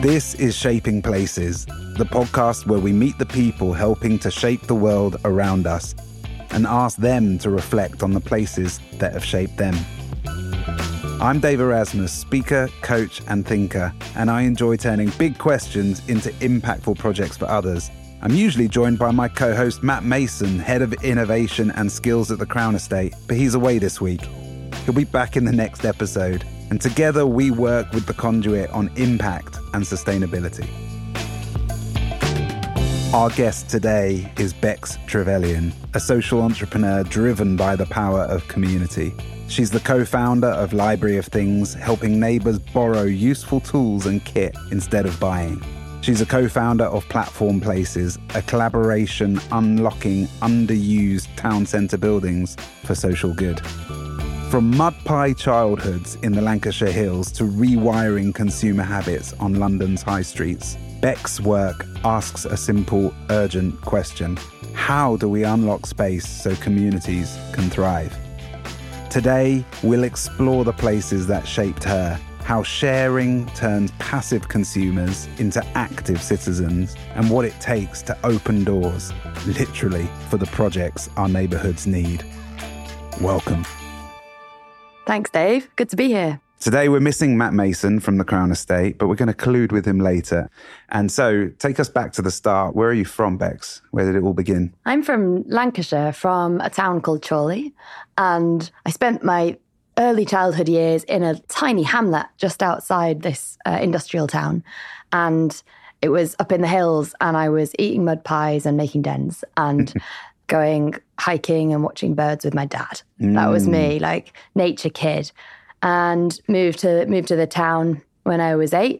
This is Shaping Places, the podcast where we meet the people helping to shape the world around us and ask them to reflect on the places that have shaped them. I'm Dave Erasmus, speaker, coach, and thinker, and I enjoy turning big questions into impactful projects for others. I'm usually joined by my co-host Matt Mason, Head of Innovation and Skills at the Crown Estate, but he's away this week. He'll be back in the next episode, and together we work with the Conduit on impact and sustainability. Our guest today is Bex Trevelyan, a social entrepreneur driven by the power of community. She's the co-founder of Library of Things, helping neighbours borrow useful tools and kit instead of buying. She's a co-founder of Platform Places, a collaboration unlocking underused town centre buildings for social good. From mud pie childhoods in the Lancashire Hills to rewiring consumer habits on London's high streets, Bec's work asks a simple, urgent question. How do we unlock space so communities can thrive? Today, we'll explore the places that shaped her, how sharing turns passive consumers into active citizens, and what it takes to open doors, literally, for the projects our neighbourhoods need. Welcome. Thanks, Dave. Good to be here. Today, we're missing Matt Mason from the Crown Estate, but we're going to collude with him later. And so, take us back to the start. Where are you from, Bex? Where did it all begin? I'm from Lancashire, from a town called Chorley. And I spent my early childhood years in a tiny hamlet just outside this industrial town. And it was up in the hills, and I was eating mud pies and making dens and going hiking and watching birds with my dad. That was me, like nature kid. And moved to the town when I was 8.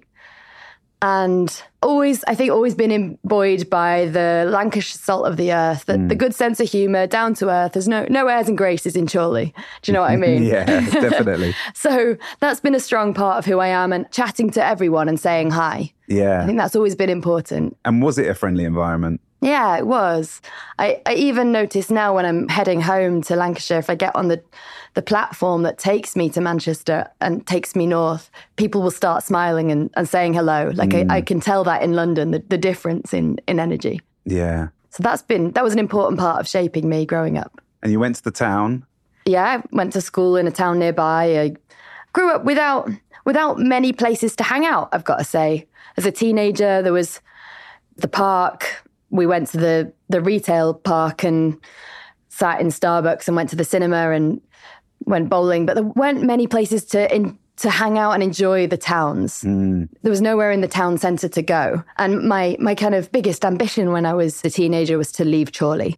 And always been buoyed by the Lancashire salt of the earth, the good sense of humour, down to earth. There's no airs and graces in Chorley. Do you know what I mean? Yeah, definitely. So that's been a strong part of who I am, and chatting to everyone and saying hi. Yeah. I think that's always been important. And was it a friendly environment? Yeah, it was. I even notice now when I'm heading home to Lancashire, if I get on the platform that takes me to Manchester and takes me north, people will start smiling and saying hello. Like I can tell that in London, the difference in energy. Yeah. So that was an important part of shaping me growing up. And you went to the town? Yeah, I went to school in a town nearby. I grew up without many places to hang out, I've got to say. As a teenager, there was the park. We went to the retail park and sat in Starbucks and went to the cinema and went bowling. But there weren't many places to hang out and enjoy the towns. There was nowhere in the town centre to go. And my kind of biggest ambition when I was a teenager was to leave Chorley,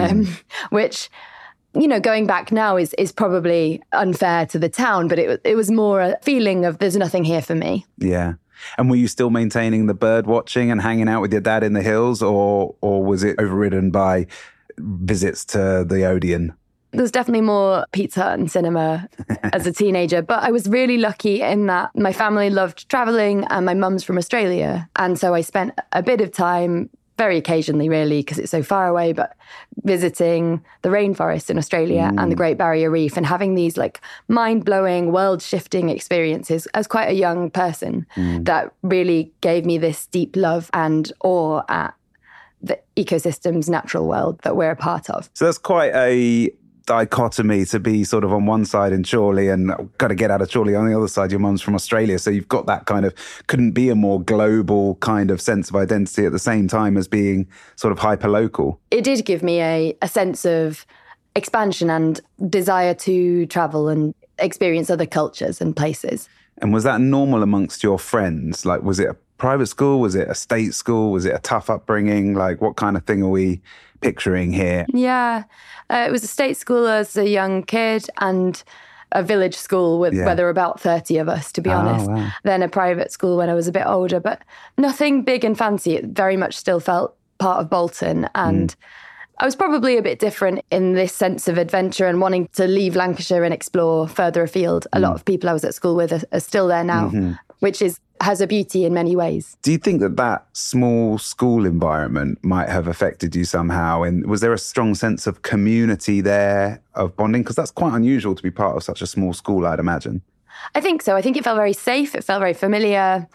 which, you know, going back now is probably unfair to the town, but it was more a feeling of there's nothing here for me. Yeah. And were you still maintaining the bird watching and hanging out with your dad in the hills, or was it overridden by visits to the Odeon? There was definitely more Pizza Hut and cinema as a teenager, but I was really lucky in that my family loved travelling and my mum's from Australia. And so I spent a bit of time, very occasionally really, because it's so far away, but visiting the rainforest in Australia and the Great Barrier Reef and having these like mind-blowing, world-shifting experiences as quite a young person that really gave me this deep love and awe at the ecosystem's natural world that we're a part of. So that's quite a dichotomy to be sort of on one side in Chorley and got to get out of Chorley. On the other side, your mum's from Australia. So you've got that kind of, couldn't be a more global kind of sense of identity at the same time as being sort of hyper-local. It did give me a sense of expansion and desire to travel and experience other cultures and places. And was that normal amongst your friends? Like, was it a private school? Was it a state school? Was it a tough upbringing? Like, what kind of thing are we picturing here? Yeah, it was a state school as a young kid and a village school where there were about 30 of us, to be honest. Wow. Then a private school when I was a bit older, but nothing big and fancy. It very much still felt part of Bolton. And I was probably a bit different in this sense of adventure and wanting to leave Lancashire and explore further afield. A lot of people I was at school with are still there now, which has a beauty in many ways. Do you think that small school environment might have affected you somehow? And was there a strong sense of community there, of bonding? Because that's quite unusual to be part of such a small school, I'd imagine. I think so. I think it felt very safe. It felt very familiar.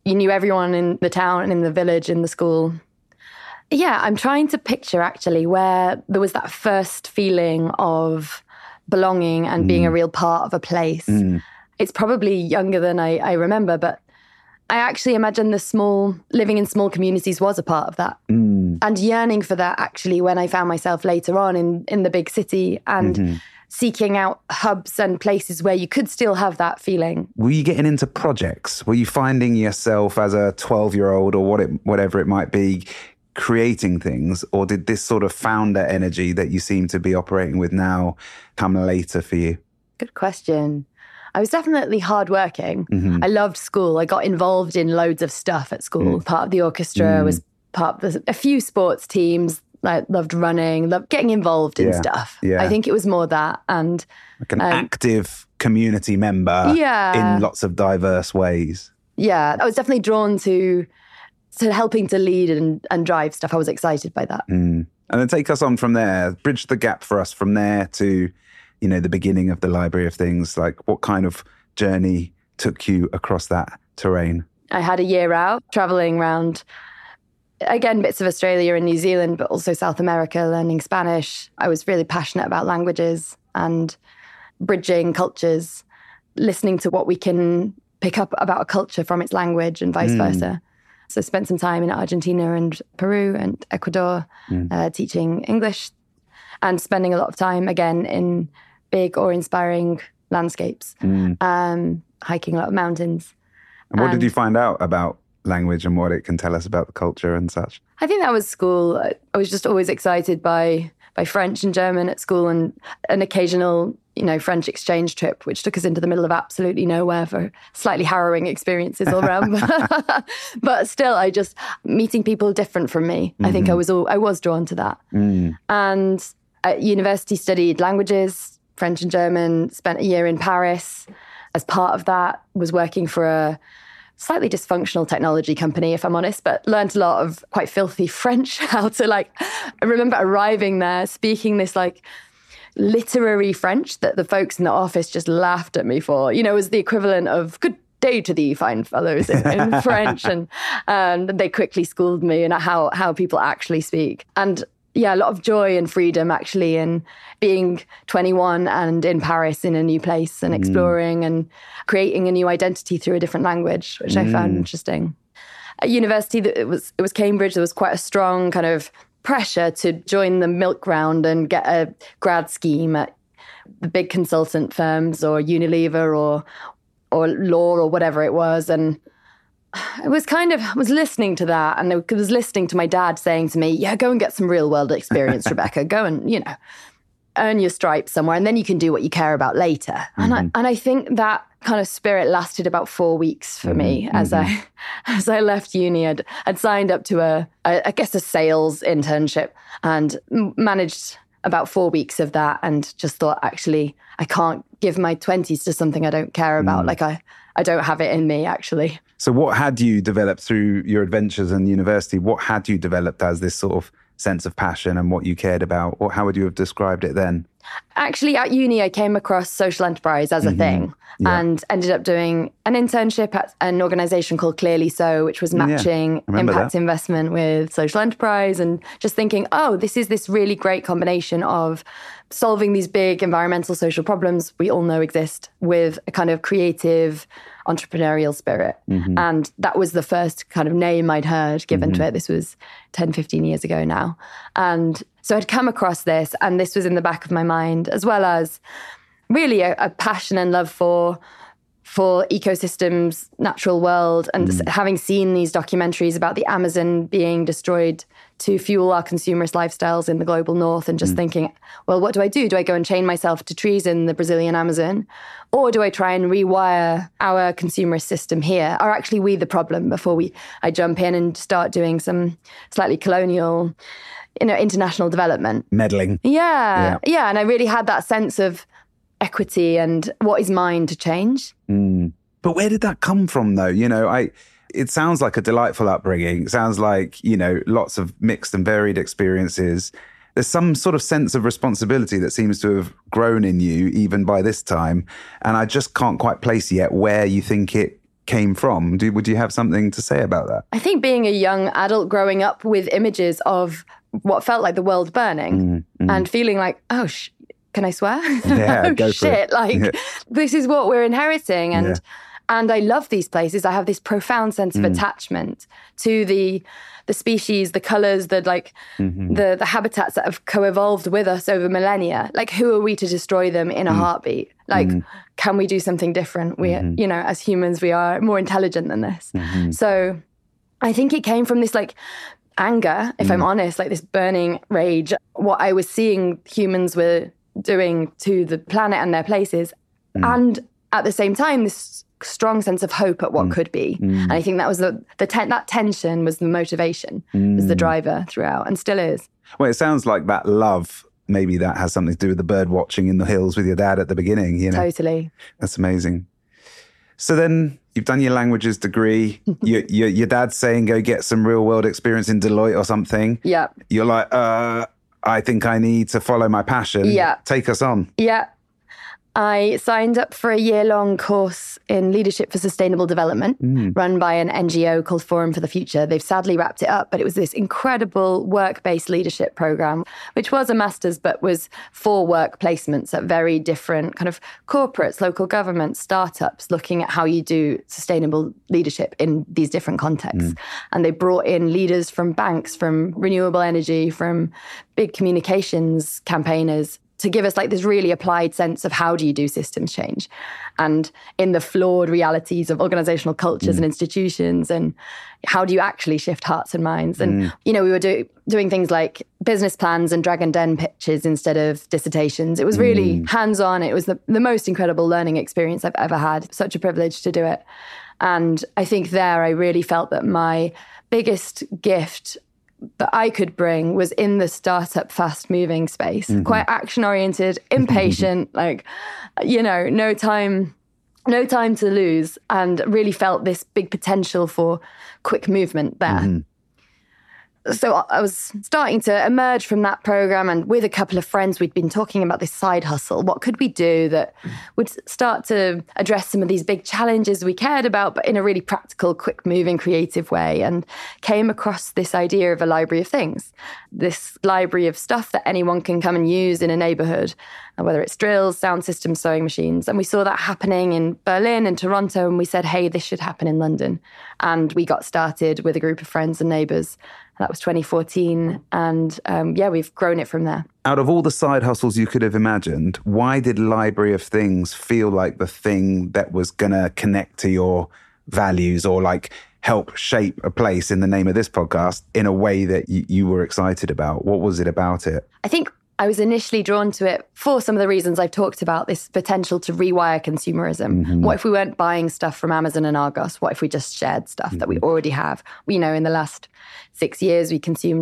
You knew everyone in the town, in the village, in the school. Yeah, I'm trying to picture actually where there was that first feeling of belonging and being a real part of a place. It's probably younger than I remember, but I actually imagine living in small communities was a part of that. And yearning for that actually when I found myself later on in the big city and seeking out hubs and places where you could still have that feeling. Were you getting into projects? Were you finding yourself as a 12-year-old or whatever it might be, creating things? Or did this sort of founder energy that you seem to be operating with now come later for you? Good question. I was definitely hardworking. I loved school. I got involved in loads of stuff at school. Part of the orchestra, was part of a few sports teams. I loved running, loved getting involved in stuff. I think it was more that. And like an active community member in lots of diverse ways. Yeah, I was definitely drawn to helping to lead and drive stuff. I was excited by that. And then take us on from there, bridge the gap for us from there to, the beginning of the Library of Things. Like, what kind of journey took you across that terrain? I had a year out traveling around, again, bits of Australia and New Zealand, but also South America, learning Spanish. I was really passionate about languages and bridging cultures, listening to what we can pick up about a culture from its language and vice versa. So spent some time in Argentina and Peru and Ecuador teaching English and spending a lot of time, again, in big or inspiring landscapes, hiking a lot of mountains. And what did you find out about language and what it can tell us about the culture and such? I think that was school. I was just always excited by French and German at school, and an occasional, French exchange trip, which took us into the middle of absolutely nowhere for slightly harrowing experiences all around. But still, meeting people different from me. I think I was drawn to that. And at university studied languages, French and German, spent a year in Paris. As part of that, was working for a slightly dysfunctional technology company, if I'm honest, but learned a lot of quite filthy French, I remember arriving there, speaking this literary French that the folks in the office just laughed at me for, was the equivalent of good day to thee, fine fellows in French. And they quickly schooled me in how people actually speak. And a lot of joy and freedom actually in being 21 and in Paris in a new place and exploring and creating a new identity through a different language, which I found interesting. At university, it was Cambridge. There was quite a strong kind of pressure to join the milk round and get a grad scheme at the big consultant firms or Unilever or law or whatever it was. And I was listening to that, and I was listening to my dad saying to me, go and get some real world experience, Rebecca. Go and, earn your stripes somewhere, and then you can do what you care about later. And I think that kind of spirit lasted about 4 weeks for me as I left uni. I'd signed up to a sales internship and managed about 4 weeks of that, and just thought, actually, I can't give my 20s to something I don't care about. I don't have it in me, actually. So what had you developed through your adventures in university? What had you developed as this sort of sense of passion and what you cared about? Or how would you have described it then? Actually, at uni, I came across social enterprise as a thing and ended up doing an internship at an organisation called Clearly So, which was matching impact investment with social enterprise, and just thinking, this is this really great combination of solving these big environmental social problems we all know exist with a kind of creative entrepreneurial spirit. And that was the first kind of name I'd heard given to it. This was 10, 15 years ago now. And so I'd come across this, and this was in the back of my mind, as well as really a passion and love for ecosystems, natural world, and having seen these documentaries about the Amazon being destroyed to fuel our consumerist lifestyles in the global north, and just thinking, well, what do I do? Do I go and chain myself to trees in the Brazilian Amazon? Or do I try and rewire our consumerist system here? Are actually we the problem before I jump in and start doing some slightly colonial, international development? Meddling. Yeah. And I really had that sense of equity and what is mine to change. But where did that come from, though? It sounds like a delightful upbringing. It sounds like, lots of mixed and varied experiences. There's some sort of sense of responsibility that seems to have grown in you even by this time. And I just can't quite place yet where you think it came from. Would you have something to say about that? I think being a young adult growing up with images of what felt like the world burning and feeling like, can I swear? Yeah, go for shit. it. Like, this is what we're inheriting. And I love these places. I have this profound sense of attachment to the species, the colours, the habitats that have co-evolved with us over millennia. Like, who are we to destroy them in a heartbeat? Like, can we do something different? We, as humans, we are more intelligent than this. So I think it came from this like anger, if I'm honest, like this burning rage, what I was seeing humans were doing to the planet and their places. And at the same time, this strong sense of hope at what could be. And I think that was that tension was the motivation, was the driver throughout, and still is. Well, it sounds like that love, maybe that has something to do with the bird watching in the hills with your dad at the beginning, you know? Totally. That's amazing. So then you've done your languages degree. Your dad's saying, go get some real world experience in Deloitte or something. Yeah. You're like, I think I need to follow my passion. Yeah. Take us on. Yeah. I signed up for a year-long course in leadership for sustainable development run by an NGO called Forum for the Future. They've sadly wrapped it up, but it was this incredible work-based leadership program, which was a master's, but was for work placements at very different kind of corporates, local governments, startups, looking at how you do sustainable leadership in these different contexts. And they brought in leaders from banks, from renewable energy, from big communications campaigners, to give us like this really applied sense of how do you do systems change and in the flawed realities of organizational cultures and institutions, and how do you actually shift hearts and minds. And, we were doing things like business plans and Dragon Den pitches instead of dissertations. It was really hands-on. It was the most incredible learning experience I've ever had. Such a privilege to do it. And I think there I really felt that my biggest gift that I could bring was in the startup fast-moving space, quite action-oriented, impatient, no time to lose, and really felt this big potential for quick movement there. So I was starting to emerge from that program, and with a couple of friends, we'd been talking about this side hustle. What could we do that would start to address some of these big challenges we cared about, but in a really practical, quick-moving, creative way? And came across this idea of a library of things, this library of stuff that anyone can come and use in a neighborhood, whether it's drills, sound systems, sewing machines. And we saw that happening in Berlin and Toronto, and we said, hey, this should happen in London. And we got started with a group of friends and neighbours. That was 2014. And we've grown it from there. Out of all the side hustles you could have imagined, why did Library of Things feel like the thing that was going to connect to your values or like help shape a place in the name of this podcast in a way that you were excited about? What was it about it? I think I was initially drawn to it for some of the reasons I've talked about, this potential to rewire consumerism. What if we weren't buying stuff from Amazon and Argos? What if we just shared stuff that we already have? In the last 6 years, we consumed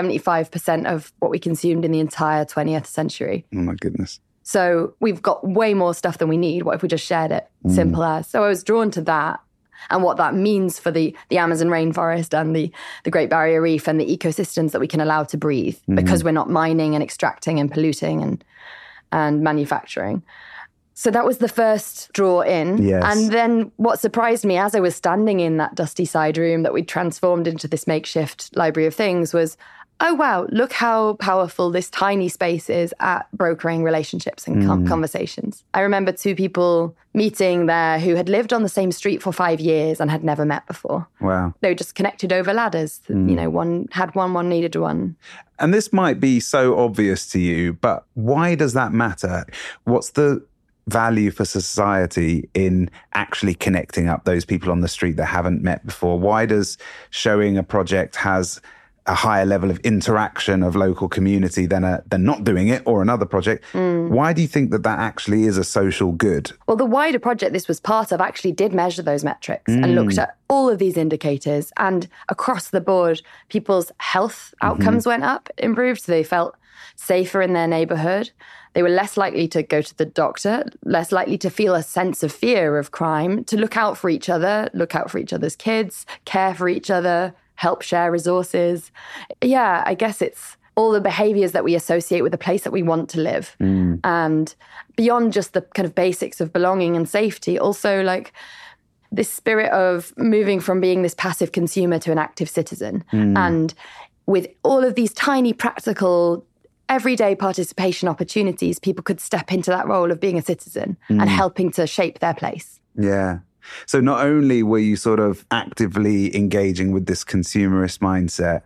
75% of what we consumed in the entire 20th century. Oh my goodness. So we've got way more stuff than we need. What if we just shared it? Simple as. So I was drawn to that. And what that means for the Amazon rainforest and the Great Barrier Reef and the ecosystems that we can allow to breathe because we're not mining and extracting and polluting and manufacturing. So that was the first draw in. Yes. And then what surprised me as I was standing in that dusty side room that we'd transformed into this makeshift library of things was, oh, wow, look how powerful this tiny space is at brokering relationships and conversations. I remember 2 people meeting there who had lived on the same street for 5 years and had never met before. Wow. They were just connected over ladders. One had one needed one. And this might be so obvious to you, but why does that matter? What's the value for society in actually connecting up those people on the street that haven't met before? Why does showing a project has a higher level of interaction of local community than not doing it or another project? Why do you think that actually is a social good? Well, the wider project this was part of actually did measure those metrics and looked at all of these indicators, and across the board, people's health outcomes went up, improved. So they felt safer in their neighborhood. They were less likely to go to the doctor, less likely to feel a sense of fear of crime, to look out for each other, look out for each other's kids, care for each other, help share resources. Yeah, I guess it's all the behaviors that we associate with the place that we want to live. And beyond just the kind of basics of belonging and safety, also like this spirit of moving from being this passive consumer to an active citizen. And with all of these tiny practical everyday participation opportunities, people could step into that role of being a citizen and helping to shape their place. Yeah. So not only were you sort of actively engaging with this consumerist mindset,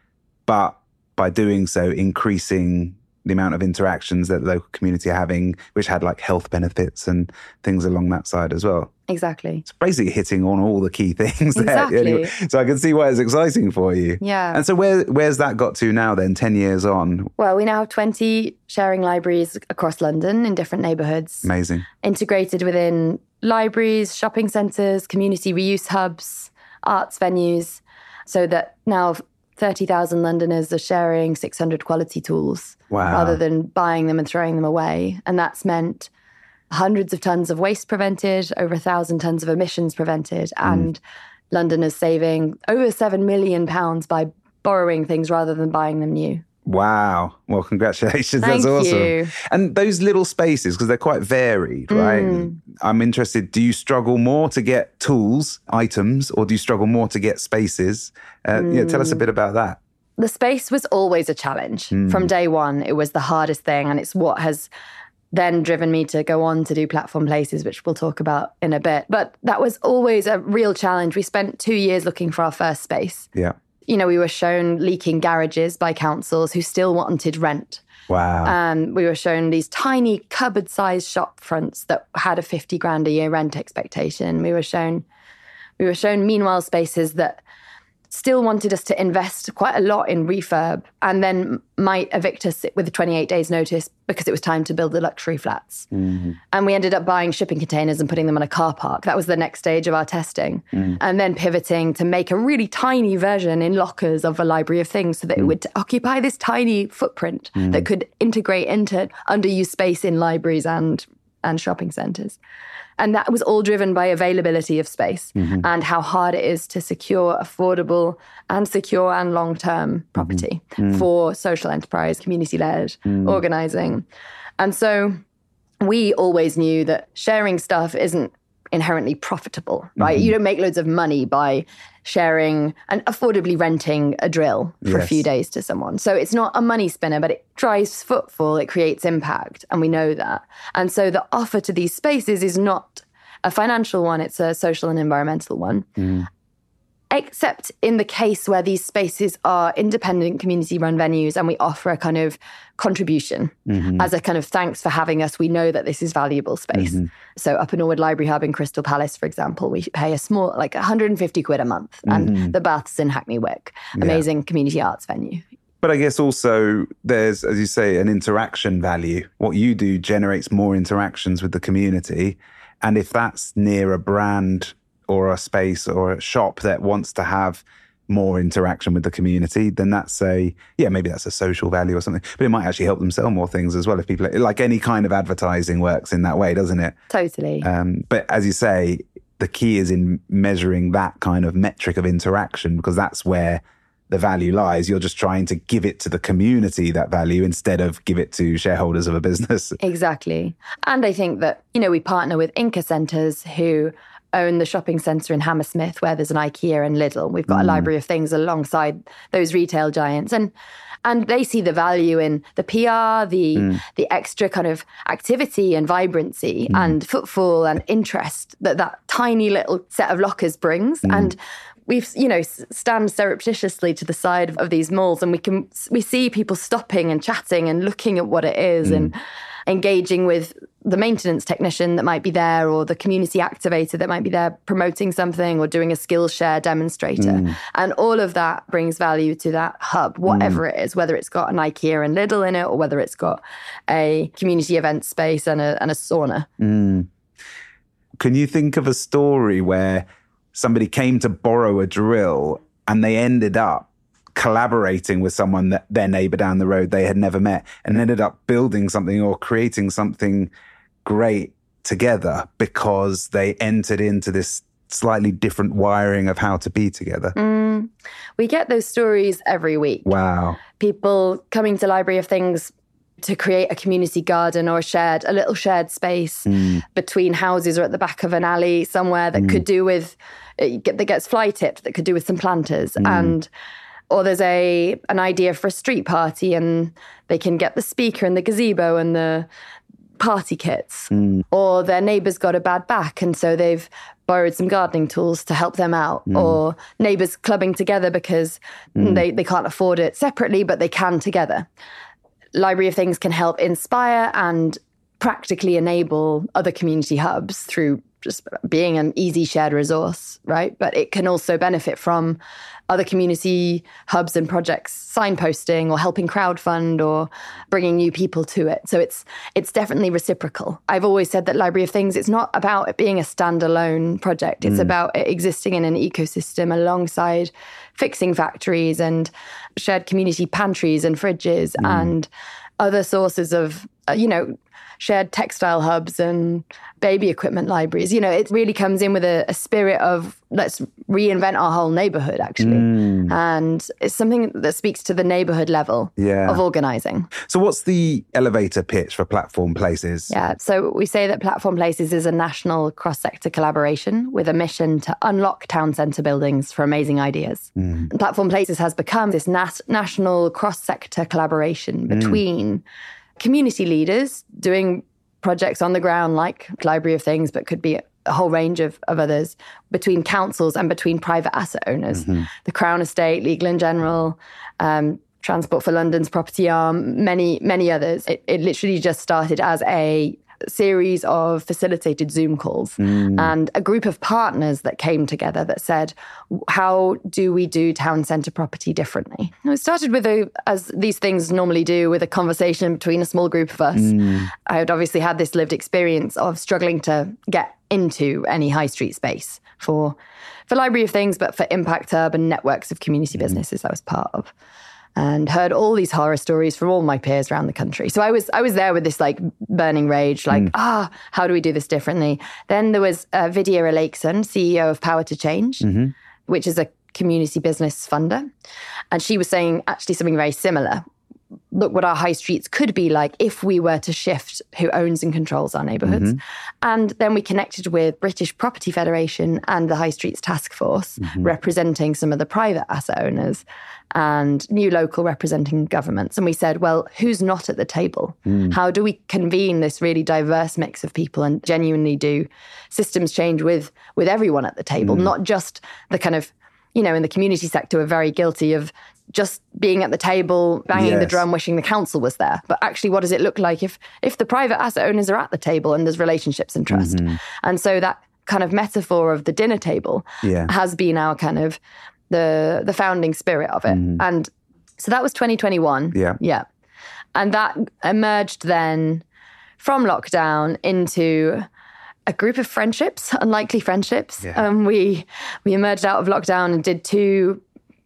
but by doing so, increasing the amount of interactions that the local community are having, which had like health benefits and things along that side as well. Exactly. It's basically hitting on all the key things there. Exactly. Anyway, so I can see why it's exciting for you. Yeah. And so where's that got to now then, 10 years on? Well, we now have 20 sharing libraries across London in different neighbourhoods. Amazing. Integrated within libraries, shopping centres, community reuse hubs, arts venues, so that now 30,000 Londoners are sharing 600 quality tools rather than buying them and throwing them away. And that's meant hundreds of tons of waste prevented, over 1,000 tons of emissions prevented, and Londoners saving over £7 million by borrowing things rather than buying them new. Wow. Well, congratulations. Thank That's awesome. you. And those little spaces, because they're quite varied, right? I'm interested, do you struggle more to get tools, items, or do you struggle more to get spaces? Tell us a bit about that. The space was always a challenge. From day one, it was the hardest thing. And it's what has then driven me to go on to do Platform Places, which we'll talk about in a bit. But that was always a real challenge. We spent 2 years looking for our first space. Yeah. You know, we were shown leaking garages by councils who still wanted rent. Wow. We were shown these tiny cupboard-sized shop fronts that had a 50 grand a year rent expectation. We were shown meanwhile spaces that still wanted us to invest quite a lot in refurb and then might evict us with a 28 days notice because it was time to build the luxury flats. And we ended up buying shipping containers and putting them on a car park. That was the next stage of our testing. And then pivoting to make a really tiny version in lockers of a library of things so that it would occupy this tiny footprint that could integrate into underused space in libraries and shopping centres. And that was all driven by availability of space and how hard it is to secure affordable and secure and long-term property for social enterprise, community-led organising. And so we always knew that sharing stuff isn't inherently profitable, right? You don't make loads of money by sharing and affordably renting a drill for a few days to someone. So it's not a money spinner, but it drives footfall, it creates impact, and we know that. And so the offer to these spaces is not a financial one, it's a social and environmental one. Except in the case where these spaces are independent community-run venues and we offer a kind of contribution as a kind of thanks for having us. We know that this is valuable space. So up in Norwood Library Hub in Crystal Palace, for example, we pay a small, like 150 quid a month. And the Baths in Hackney Wick, amazing community arts venue. But I guess also there's, as you say, an interaction value. What you do generates more interactions with the community. And if that's near a brand or a space or a shop that wants to have more interaction with the community, then that's maybe that's a social value or something. But it might actually help them sell more things as well if people, like any kind of advertising works in that way, doesn't it? Totally. But as you say, the key is in measuring that kind of metric of interaction, because that's where the value lies. You're just trying to give it to the community, that value, instead of give it to shareholders of a business. Exactly. And I think that, we partner with Inca Centres who own the shopping centre in Hammersmith where there's an IKEA and Lidl. We've got a library of things alongside those retail giants. And they see the value in the PR, the extra kind of activity and vibrancy and footfall and interest that tiny little set of lockers brings. And we've, stand surreptitiously to the side of these malls and we see people stopping and chatting and looking at what it is and engaging with the maintenance technician that might be there or the community activator that might be there promoting something or doing a Skillshare demonstrator. And all of that brings value to that hub, whatever it is, whether it's got an IKEA and Lidl in it or whether it's got a community event space and a sauna. Can you think of a story where somebody came to borrow a drill and they ended up collaborating with someone that their neighbor down the road they had never met and ended up building something or creating something great together because they entered into this slightly different wiring of how to be together? We get those stories every week. Wow. People coming to Library of Things to create a community garden or a little shared space between houses or at the back of an alley somewhere that could do with, that gets fly tipped, that could do with some planters. Or there's an idea for a street party and they can get the speaker and the gazebo and the party kits. Or their neighbour's got a bad back and so they've borrowed some gardening tools to help them out. Or neighbours clubbing together because they can't afford it separately, but they can together. Library of Things can help inspire and practically enable other community hubs through just being an easy shared resource, right? But it can also benefit from other community hubs and projects signposting or helping crowdfund or bringing new people to it. So it's definitely reciprocal. I've always said that Library of Things, it's not about it being a standalone project. It's about it existing in an ecosystem alongside fixing factories and shared community pantries and fridges and other sources of, shared textile hubs and baby equipment libraries. It really comes in with a spirit of let's reinvent our whole neighborhood, actually. And it's something that speaks to the neighborhood level of organizing. So what's the elevator pitch for Platform Places? Yeah, so we say that Platform Places is a national cross-sector collaboration with a mission to unlock town centre buildings for amazing ideas. Platform Places has become this national cross-sector collaboration between community leaders doing projects on the ground like Library of Things, but could be a whole range of others, between councils and between private asset owners. The Crown Estate, Legal & General, Transport for London's property arm, many others. It literally just started as a series of facilitated Zoom calls and a group of partners that came together that said, how do we do town centre property differently? And it started with, as these things normally do, with a conversation between a small group of us. I had obviously had this lived experience of struggling to get into any high street space for Library of Things, but for Impact Hub and networks of community businesses I was part of. And heard all these horror stories from all my peers around the country. So I was there with this burning rage, how do we do this differently? Then there was Vidya Alakeson, CEO of Power to Change, which is a community business funder. And she was saying actually something very similar. Look what our high streets could be like if we were to shift who owns and controls our neighbourhoods. And then we connected with British Property Federation and the High Streets Task Force, representing some of the private asset owners, and New Local representing governments. And we said, well, who's not at the table? How do we convene this really diverse mix of people and genuinely do systems change with everyone at the table, not just the kind of, in the community sector, we're very guilty of just being at the table, banging the drum, wishing the council was there. But actually, what does it look like if the private asset owners are at the table and there's relationships and trust? And so that kind of metaphor of the dinner table has been our kind of the founding spirit of it. And so that was 2021. Yeah. And that emerged then from lockdown into a group of friendships, unlikely friendships. We emerged out of lockdown and did two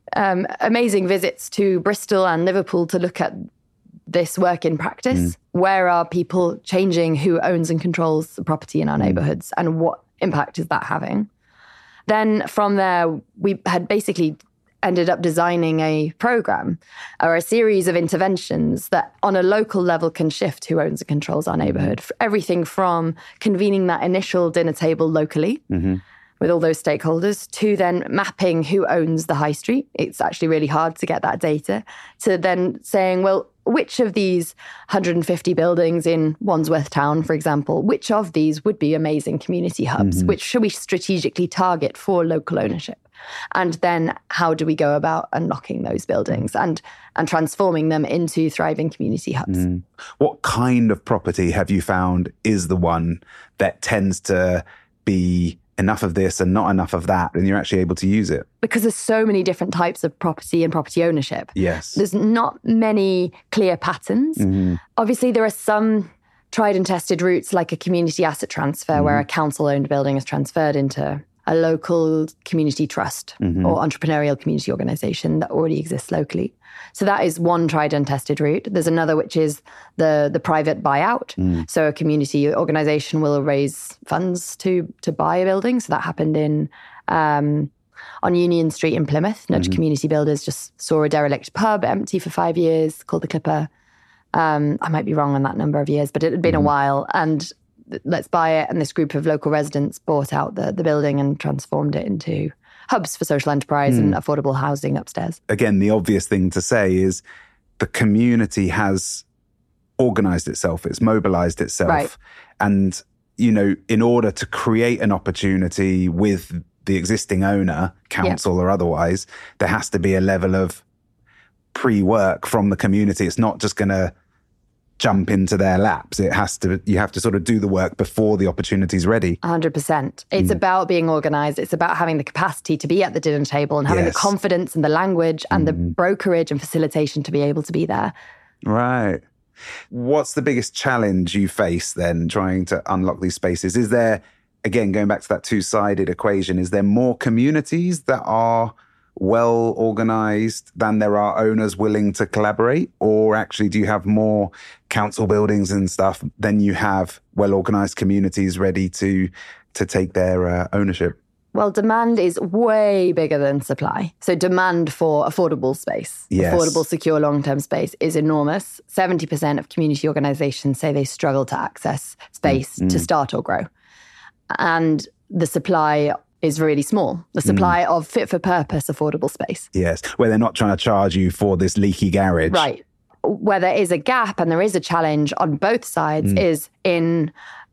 amazing visits to Bristol and Liverpool to look at this work in practice. Where are people changing who owns and controls the property in our neighbourhoods, and what impact is that having? Then from there, we had basically ended up designing a program or a series of interventions that on a local level can shift who owns and controls our neighbourhood. Everything from convening that initial dinner table locally with all those stakeholders, to then mapping who owns the high street. It's actually really hard to get that data. To then saying, well, which of these 150 buildings in Wandsworth Town, for example, which of these would be amazing community hubs? Which should we strategically target for local ownership? And then how do we go about unlocking those buildings and transforming them into thriving community hubs? What kind of property have you found is the one that tends to be enough of this and not enough of that, and you're actually able to use it? Because there's so many different types of property and property ownership. Yes. There's not many clear patterns. Obviously, there are some tried and tested routes, like a community asset transfer, where a council-owned building is transferred into a local community trust or entrepreneurial community organisation that already exists locally. So that is one tried and tested route. There's another, which is the private buyout. So a community organisation will raise funds to buy a building. So that happened on Union Street in Plymouth. Nudge Community Builders just saw a derelict pub empty for 5 years called The Clipper. I might be wrong on that number of years, but it had been a while. And Let's Buy It and this group of local residents bought out the building and transformed it into hubs for social enterprise and affordable housing upstairs. Again, the obvious thing to say is the community has organised itself, it's mobilised itself. Right. And, in order to create an opportunity with the existing owner, council or otherwise, there has to be a level of pre-work from the community. It's not just going to jump into their laps. You have to sort of do the work before the opportunity's ready. 100%. It's about being organised. It's about having the capacity to be at the dinner table and having the confidence and the language and the brokerage and facilitation to be able to be there. Right. What's the biggest challenge you face then trying to unlock these spaces? Is there, again, going back to that two-sided equation, is there more communities that are well organised than there are owners willing to collaborate? Or actually, do you have more council buildings and stuff than you have well organised communities ready to take their ownership? Well, demand is way bigger than supply. So demand for affordable space, affordable, secure, long-term space is enormous. 70% of community organisations say they struggle to access space to start or grow. And the supply is really small. The supply of fit-for-purpose affordable space. Yes, where they're not trying to charge you for this leaky garage. Right. Where there is a gap and there is a challenge on both sides is in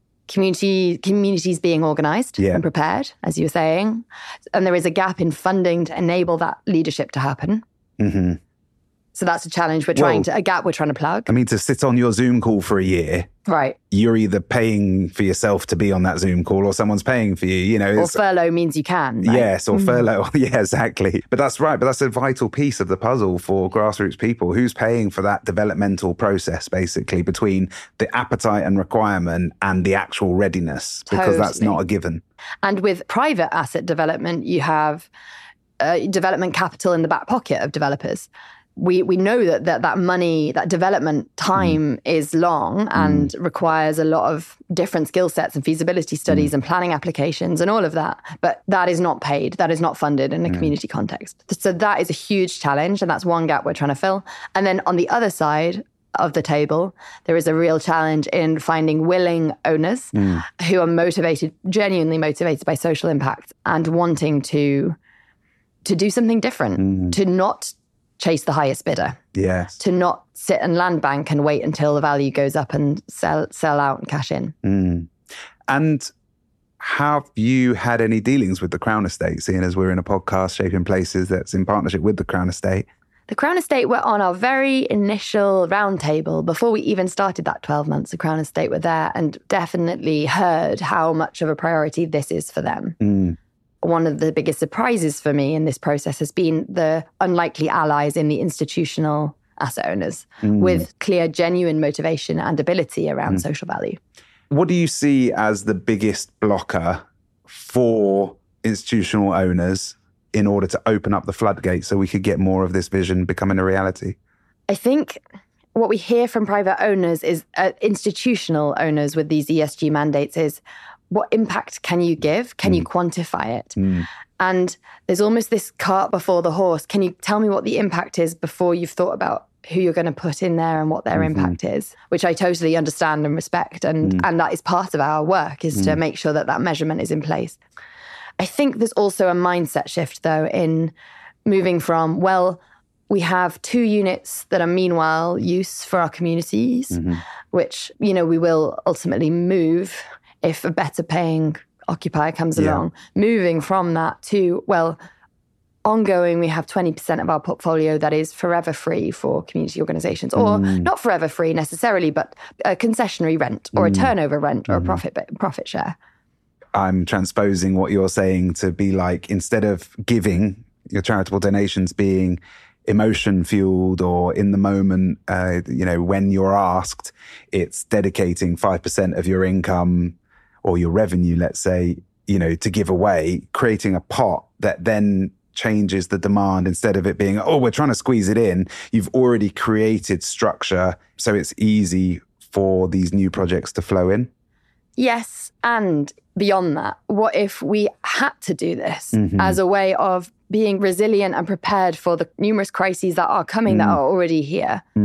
communities being organised and prepared, as you were saying. And there is a gap in funding to enable that leadership to happen. Mm-hmm. So that's a challenge we're trying to plug. I mean, to sit on your Zoom call for a year, right? You're either paying for yourself to be on that Zoom call or someone's paying for you, Or furlough means you can, right? Yes, or furlough. Yeah, exactly. But that's right. But that's a vital piece of the puzzle for grassroots people. Who's paying for that developmental process, basically, between the appetite and requirement and the actual readiness? Because that's not a given. And with private asset development, you have development capital in the back pocket of developers. We know that money, that development time is long and requires a lot of different skill sets and feasibility studies and planning applications and all of that. But that is not paid. That is not funded in a community context. So that is a huge challenge. And that's one gap we're trying to fill. And then on the other side of the table, there is a real challenge in finding willing owners who are genuinely motivated by social impact and wanting to do something different, to not chase the highest bidder. Yes. To not sit and land bank and wait until the value goes up and sell out and cash in. And have you had any dealings with the Crown Estate, seeing as we're in a podcast, Shaping Places, that's in partnership with the Crown Estate? The Crown Estate were on our very initial roundtable. Before we even started that 12 months, the Crown Estate were there and definitely heard how much of a priority this is for them. One of the biggest surprises for me in this process has been the unlikely allies in the institutional asset owners with clear, genuine motivation and ability around social value. What do you see as the biggest blocker for institutional owners in order to open up the floodgates so we could get more of this vision becoming a reality? I think what we hear from private owners is institutional owners with these ESG mandates is, what impact can you give? Can you quantify it? And there's almost this cart before the horse. Can you tell me what the impact is before you've thought about who you're going to put in there and what their impact is? Which I totally understand and respect. And that is part of our work, is to make sure that measurement is in place. I think there's also a mindset shift, though, in moving from, we have 2 units that are meanwhile use for our communities, which, we will ultimately move if a better paying occupier comes along. Moving from that to, ongoing, we have 20% of our portfolio that is forever free for community organisations, or not forever free necessarily, but a concessionary rent or a turnover rent or a profit share. I'm transposing what you're saying to be like, instead of giving your charitable donations being emotion-fueled or in the moment, when you're asked, it's dedicating 5% of your income or your revenue, let's say, to give away, creating a pot that then changes the demand. Instead of it being, we're trying to squeeze it in, you've already created structure so it's easy for these new projects to flow in. Yes, and beyond that, what if we had to do this as a way of being resilient and prepared for the numerous crises that are coming that are already here?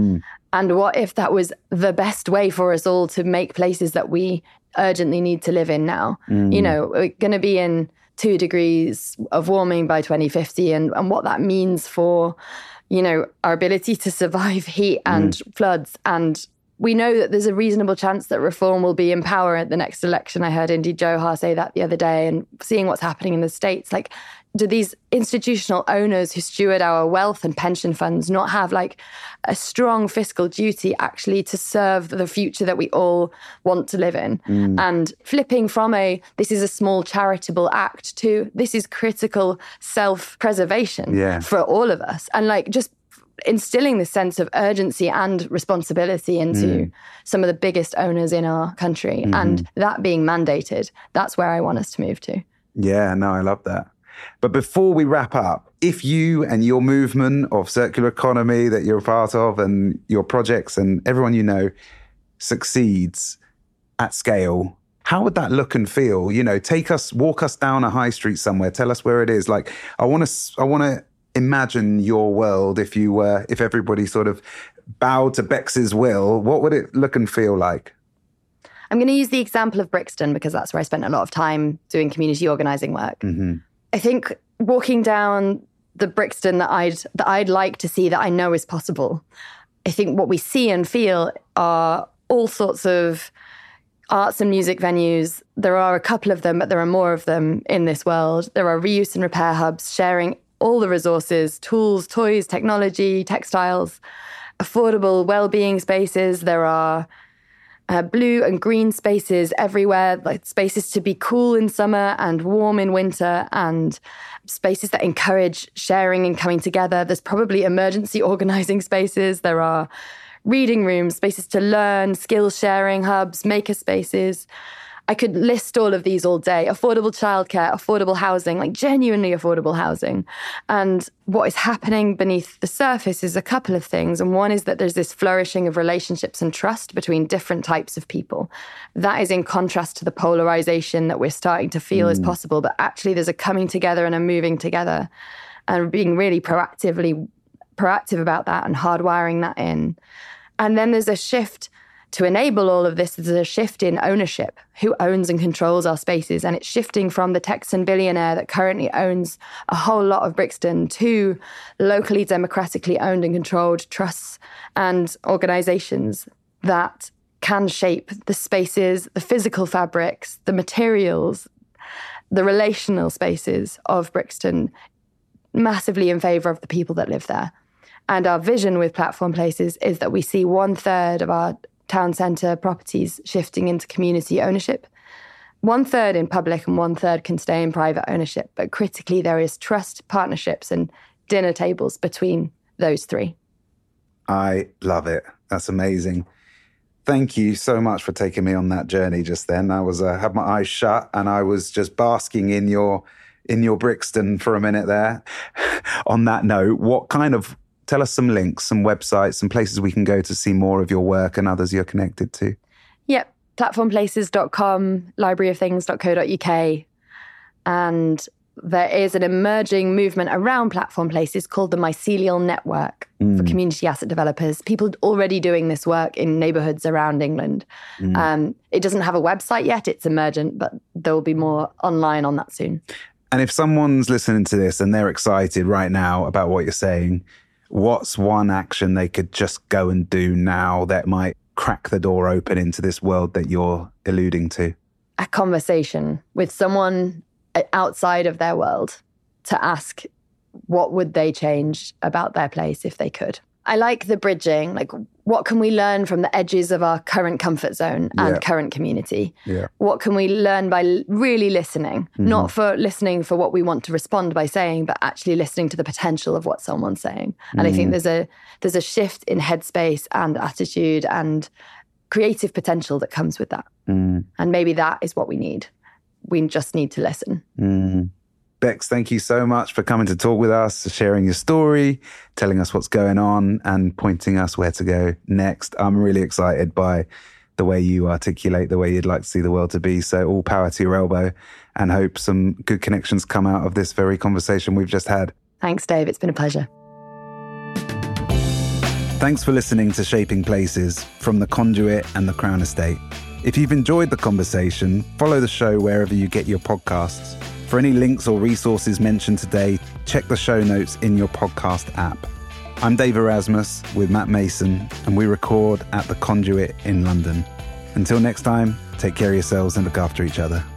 And what if that was the best way for us all to make places that we urgently need to live in now? You know, we're going to be in 2 degrees of warming by 2050 and what that means for, you know, our ability to survive heat and floods. And we know that there's a reasonable chance that reform will be in power at the next election. I heard Indy Johar say that the other day, and seeing what's happening in the States, like, do these institutional owners who steward our wealth and pension funds not have like a strong fiscal duty actually to serve the future that we all want to live in? And flipping from this is a small charitable act to this is critical self-preservation for all of us. And like just instilling this sense of urgency and responsibility into some of the biggest owners in our country. And that being mandated, that's where I want us to move to. Yeah, no, I love that. But before we wrap up, if you and your movement of circular economy that you're a part of and your projects and everyone you know succeeds at scale, how would that look and feel? You know, walk us down a high street somewhere, tell us where it is. Like, I want to imagine your world if everybody sort of bowed to Bex's will. What would it look and feel like? I'm going to use the example of Brixton because that's where I spent a lot of time doing community organising work. I think walking down the Brixton that I'd like to see, that I know is possible, I think what we see and feel are all sorts of arts and music venues. There are a couple of them, but there are more of them in this world. There are reuse and repair hubs sharing all the resources, tools, toys, technology, textiles, affordable well-being spaces. There are blue and green spaces everywhere, like spaces to be cool in summer and warm in winter, and spaces that encourage sharing and coming together. There's probably emergency organising spaces. There are reading rooms, spaces to learn, skills sharing hubs, maker spaces. I could list all of these all day. Affordable childcare, affordable housing, like genuinely affordable housing. And what is happening beneath the surface is a couple of things. And one is that there's this flourishing of relationships and trust between different types of people. That is in contrast to the polarization that we're starting to feel is possible. But actually there's a coming together and a moving together and being really proactive about that and hardwiring that in. And then there's a shift to enable all of this. There's a shift in ownership, who owns and controls our spaces. And it's shifting from the Texan billionaire that currently owns a whole lot of Brixton to locally democratically owned and controlled trusts and organizations that can shape the spaces, the physical fabrics, the materials, the relational spaces of Brixton, massively in favor of the people that live there. And our vision with Platform Places is that we see 1/3 of our town centre properties shifting into community ownership. 1/3 in public and 1/3 can stay in private ownership. But critically, there is trust, partnerships and dinner tables between those three. I love it. That's amazing. Thank you so much for taking me on that journey just then. I was had my eyes shut and I was just basking in your Brixton for a minute there. On that note, tell us some links, some websites, some places we can go to see more of your work and others you're connected to. Yep, platformplaces.com, libraryofthings.co.uk. And there is an emerging movement around Platform Places called the Mycelial Network for community asset developers. People already doing this work in neighbourhoods around England. It doesn't have a website yet, it's emergent, but there will be more online on that soon. And if someone's listening to this and they're excited right now about what you're saying, what's one action they could just go and do now that might crack the door open into this world that you're alluding to? A conversation with someone outside of their world to ask what would they change about their place if they could. I like the bridging, like what can we learn from the edges of our current comfort zone and current community? Yeah. What can we learn by really listening? Not for listening for what we want to respond by saying, but actually listening to the potential of what someone's saying. And I think there's a shift in headspace and attitude and creative potential that comes with that. And maybe that is what we need. We just need to listen. Bex, thank you so much for coming to talk with us, sharing your story, telling us what's going on and pointing us where to go next. I'm really excited by the way you articulate the way you'd like to see the world to be. So all power to your elbow and hope some good connections come out of this very conversation we've just had. Thanks, Dave. It's been a pleasure. Thanks for listening to Shaping Places from The Conduit and The Crown Estate. If you've enjoyed the conversation, follow the show wherever you get your podcasts. For any links or resources mentioned today, check the show notes in your podcast app. I'm Dave Erasmus with Matt Mason, and we record at The Conduit in London. Until next time, take care of yourselves and look after each other.